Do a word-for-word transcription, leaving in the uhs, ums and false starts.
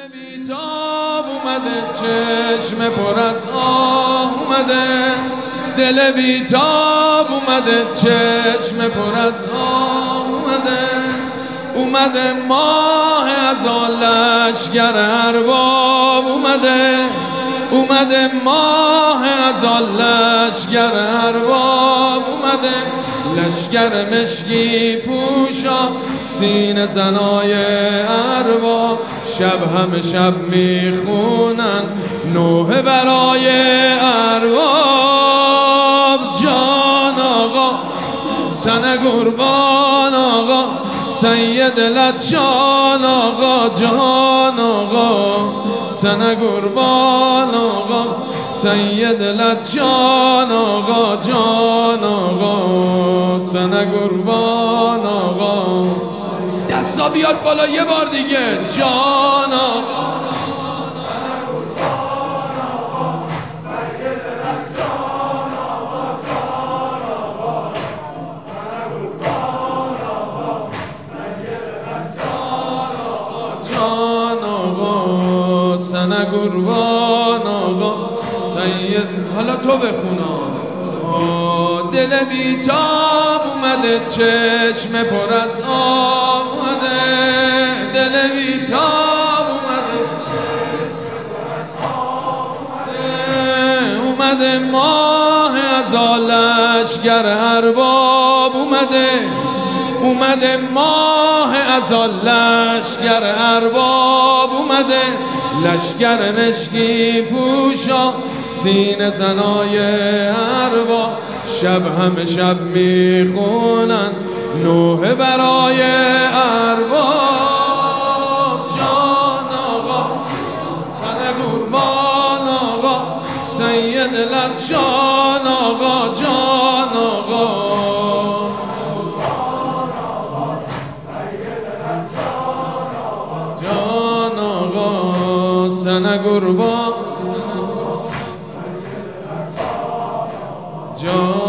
بیتاب اومده، چشم پر از آه اومده. دل بیتاب اومده، چشم پر از آه اومده. اومده ماه از آن لشگر ارباب اومده. اومده ماه از آن لشگر ارباب اومده. لشگر مشکی پوشا سینه زنای ارباب. شب همه شب میخونن نوحه برای ارباب. جان آقا سن قربان آقا، سید لطشان آقا. جان آقا سن قربان آقا، سید لطشان آقا. جان آقا سن قربان آقا. دستا بیاد بالا یه بار دیگه. جان آقا سن قربان آقا، سید. حالا تو بخونا. دل بیتاب اومده، چشم پر از آب اومده. دل بیتاب اومده، اومده ماه از آن لشگر ارباب اومده. اومده ماه از آن لشگر ارباب اومده. لشگر مشکی پوشا سینه زنای ارباب. شب همه شب میخونن نوحه برای ارباب. جان آقا سن قربان آقا، سید لطشان آقا. جان آقا سن قربان جان.